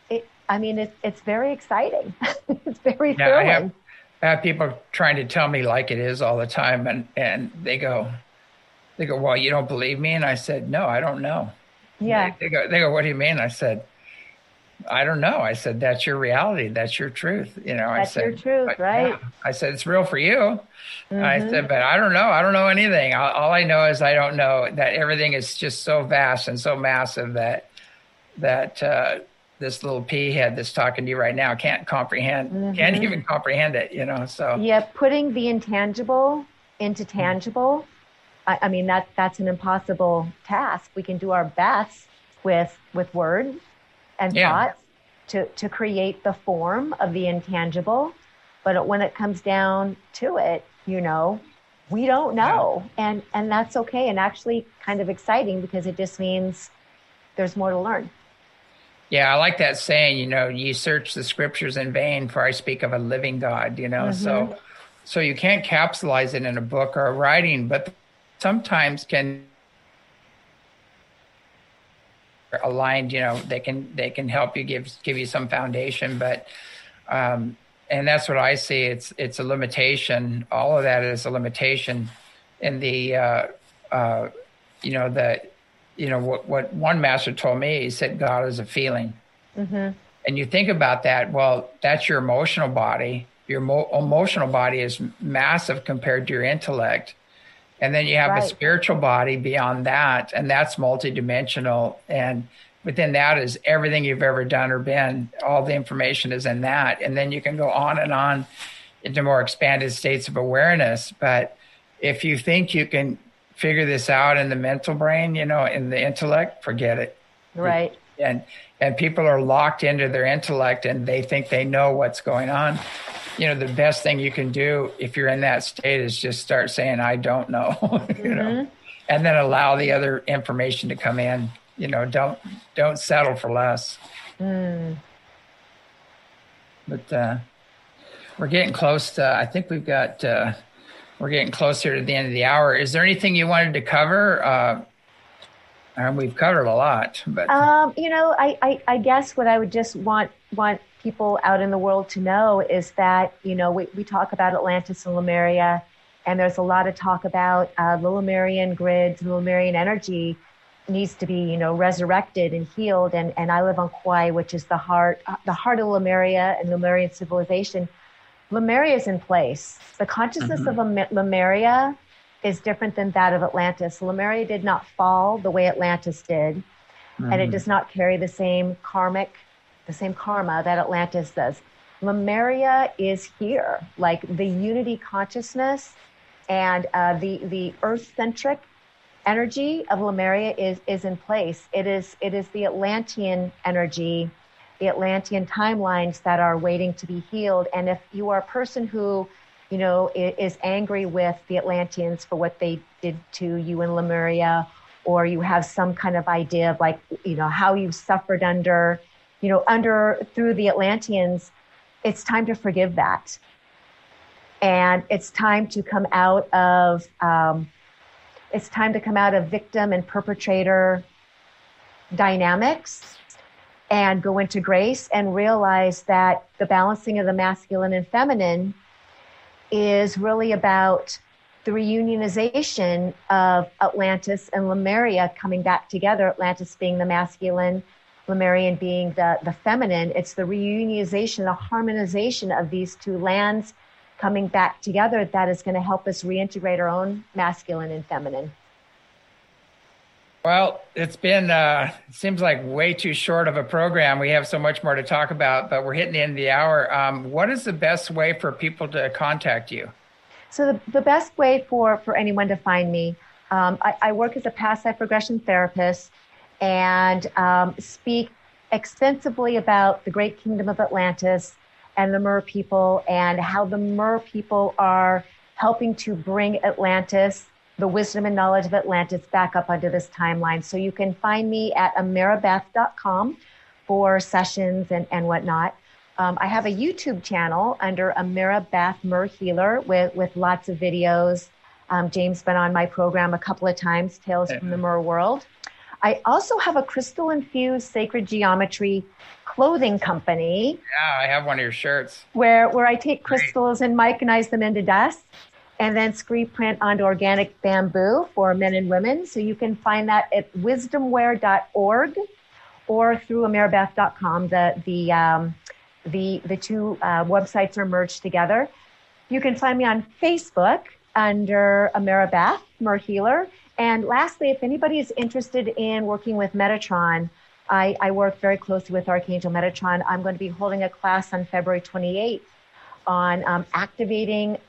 It's very exciting. It's very thrilling. I have people trying to tell me like it is all the time, and they go, well, you don't believe me? And I said, no, I don't know. Yeah. They go, what do you mean? I said, I don't know. I said, that's your reality. That's your truth. That's your truth, right? Yeah. I said, it's real for you. I said, but I don't know. I don't know anything. All I know is I don't know, that everything is just so vast and so massive that this little pea head that's talking to you right now can't even comprehend it, so. Yeah, putting the intangible into tangible, I mean, that's an impossible task. We can do our best with words and thoughts to create the form of the intangible. But when it comes down to it, we don't know. And that's okay, and actually kind of exciting, because it just means there's more to learn. Yeah, I like that saying, you search the scriptures in vain, for I speak of a living God, So you can't capsulize it in a book or a writing, but sometimes can aligned, they can help you, give you some foundation, but and that's what I see. It's a limitation. All of that is a limitation in the what one master told me. He said God is a feeling. And you think about that, well, that's your emotional body. Your emotional body is massive compared to your intellect. And then you have a spiritual body beyond that, and that's multidimensional. And within that is everything you've ever done or been. All the information is in that. And then you can go on and on into more expanded states of awareness. But if you think you can figure this out in the mental brain, in the intellect, forget it. Right. And people are locked into their intellect, and they think they know what's going on. The best thing you can do if you're in that state is just start saying, I don't know, and then allow the other information to come in. Don't settle for less. But we're getting close to, I think we're getting closer to the end of the hour. Is there anything you wanted to cover? We've covered a lot, but I guess what I would just want people out in the world to know is that we talk about Atlantis and Lemuria, and there's a lot of talk about the Lemurian grids, the Lemurian energy needs to be resurrected and healed. And I live on Kauai, which is the heart of Lemuria and Lemurian civilization. Lemuria is in place. The consciousness of Lemuria is different than that of Atlantis. Lemuria did not fall the way Atlantis did, and it does not carry the same karma that Atlantis does. Lemuria is here. Like the unity consciousness And the Earth-centric energy of Lemuria is in place. It is the Atlantean energy, the Atlantean timelines that are waiting to be healed. And if you are a person who, is angry with the Atlanteans for what they did to you in Lemuria, or you have some kind of idea of like, how you've suffered through the Atlanteans, it's time to forgive that. And it's time to come out of victim and perpetrator dynamics and go into grace and realize that the balancing of the masculine and feminine is really about the reunionization of Atlantis and Lemuria coming back together, Atlantis being the masculine, Lemurian being the feminine. It's the reunionization, the harmonization of these two lands coming back together that is going to help us reintegrate our own masculine and feminine. Well, it's been, it seems like way too short of a program. We have so much more to talk about, but we're hitting the end of the hour. What is the best way for people to contact you? So the best way for anyone to find me, I work as a past life regression therapist and speak extensively about the great kingdom of Atlantis and the Mer people and how the Mer people are helping to bring Atlantis, the wisdom and knowledge of Atlantis, back up onto this timeline. So you can find me at amirabeth.com for sessions and whatnot. I have a YouTube channel under Amira Beth Mer Healer with lots of videos. James been on my program a couple of times, Tales from the Mer World. I also have a crystal-infused sacred geometry clothing company. Yeah, I have one of your shirts. Where I take crystals and micanize them into dust and then screen print onto organic bamboo for men and women. So you can find that at wisdomware.org or through amirabeth.com. The two websites are merged together. You can find me on Facebook under Amira Beth Mer Healer. And lastly, if anybody is interested in working with Metatron, I work very closely with Archangel Metatron. I'm going to be holding a class on February 28th on activating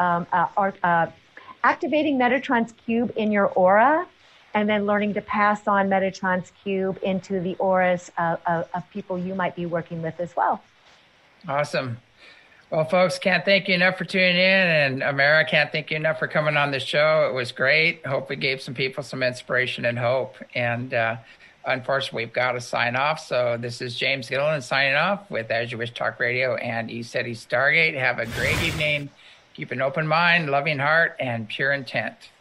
Metatron's cube in your aura, and then learning to pass on Metatron's cube into the auras of people you might be working with as well. Awesome. Well, folks, can't thank you enough for tuning in. And Amira, can't thank you enough for coming on the show. It was great. Hope it gave some people some inspiration and hope. And unfortunately, we've got to sign off. So this is James Gilliland signing off with As You Wish Talk Radio and ECETI Stargate. Have a great evening. Keep an open mind, loving heart, and pure intent.